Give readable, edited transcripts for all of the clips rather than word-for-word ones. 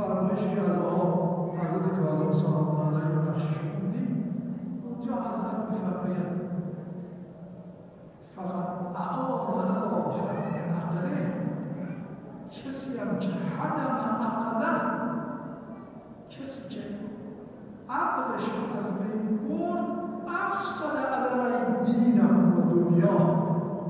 فرمایشی از آقا حضرت کاظم سلام الله علیه بخشش خوندیم، اونجا حضرت می‌فرماید فقط اعان علی حد عقله، کسی هم که حدم عقله، کسی که عقلش رو از بین برد، افسد علی دینم و دنیا.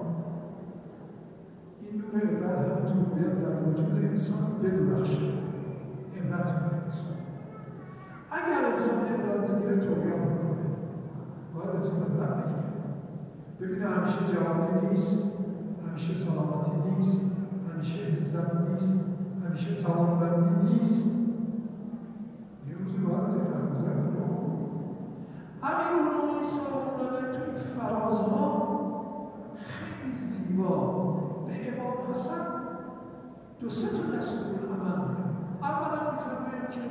این نور عبرت همینطور باید در وجود انسان بدرخشد، عبرت بگیرد. اگر انسان عبرت نگیره طغیان میکنه. باید انسان عبرت بگیره، ببینه همیشه جوانی نیست، همیشه سلامتی نیست، همیشه عزت نیست، همیشه توانمندی نیست. یه روزی باید از این رهگذر رو امیرالمومنین سلام الله علیه توی فرازها خیلی زیبا به امام حسن 2-3 تا دستورالعمل میدن. اولا میفرماید که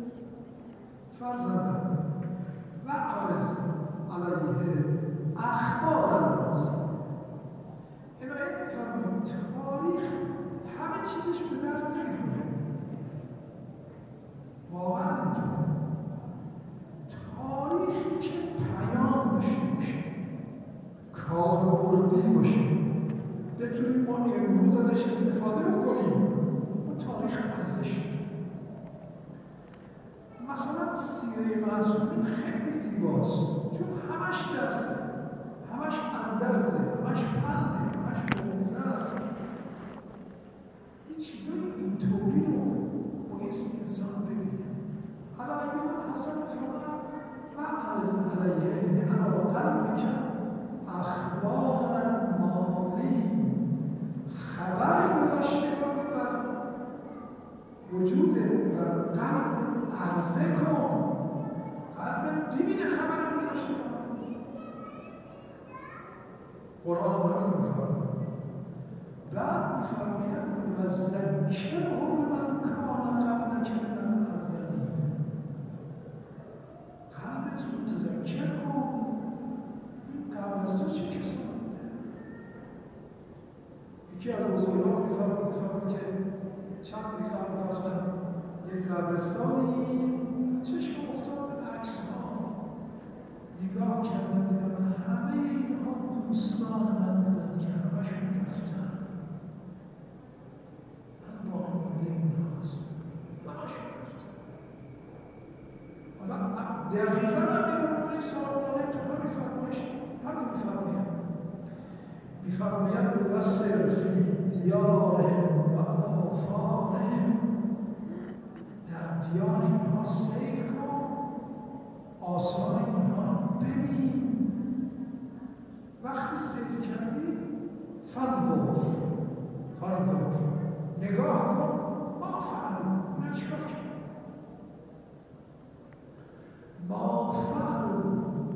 فرزندم و عرض علیه اخبار الماضی، عنایت میفرماید تاریخ همه چیزش به درد نمیخوره. واقعا اینطور تاریخی که پیام داشته باشه، کاربردی باشه، بتونیم ما امروز ازش استفاده بکنیم، اون تاریخ ارزش داره. مثلا سیره معصومین خیلی زیباست، چون همش درسه، همش اندرزه، همش پنده، همش موعظه است. این چیزای اینطوری رو بایستی انسان ببینه. علایه حضرت می‌فرماید و عرض علیه، یعنی علی قلبک اخبار الماضی، خبر گذشتگان رو بر وجود بر قلبت عرضه کن. قلبت ببینه خبر گذشتگان. قرآن هم همین می‌فرماید. بعد می‌فرماید و ذکره بمن کان قبلک من الاولین، قلبت رو متذکر کن این قبل از تو چه کسی بوده. یکی از بزرگان می‌فرماید که چند قبل رفتم یک قبرستانی، چشم افتاد به عکس‌ها، نگاه کردم دیدم همه اینها دوستان من بودن که همشون رفتن، من باقی مانده اینها هستم، همشون رفتن. حالا دقیقا امیرالمومنین سلام الله علیه تو همین فرمایش همین می‌فرماید و سر فی دیارهم و آثارهم، در دیار اینها سیر کن، آثار اینها رو ببین. وقتی سیر کردی فنظر نگاه کن، ما فعلوا، اونا چیکار کردن، ما فعلوا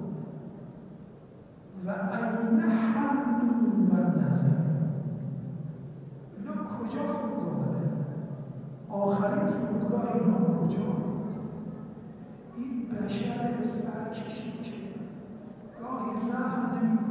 و این حلوا و نزلوا، اینا کجا فرود آمده، آخرین فرودگاه اینا کجا بود. این بشر سرکشی که گاهی رحم نمی